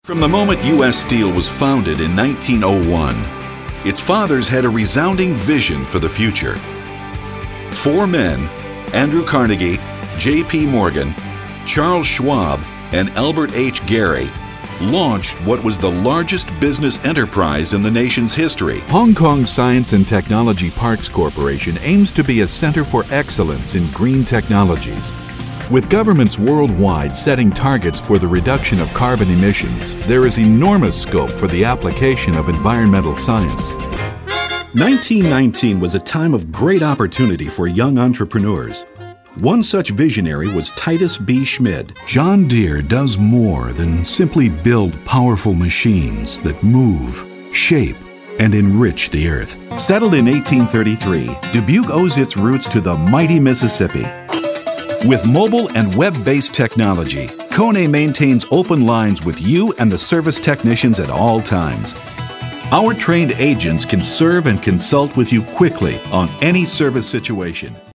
From the moment U.S. Steel was founded in 1901, its fathers had a resounding vision for the future. Four men, Andrew Carnegie, J.P. Morgan, Charles Schwab, and Albert H. Gary, launched what was the largest business enterprise in the nation's history. Hong Kong Science and Technology Parks Corporation aims to be a center for excellence in green technologies. With governments worldwide setting targets for the reduction of carbon emissions, there is enormous scope for the application of environmental science. 1919 was a time of great opportunity for young entrepreneurs. One such visionary was Titus B. Schmid. John Deere does more than simply build powerful machines that move, shape, and enrich the earth. Settled in 1833, Dubuque owes its roots to the mighty Mississippi. With mobile and web-based technology, Kone maintains open lines with you and the service technicians at all times. Our trained agents can serve and consult with you quickly on any service situation.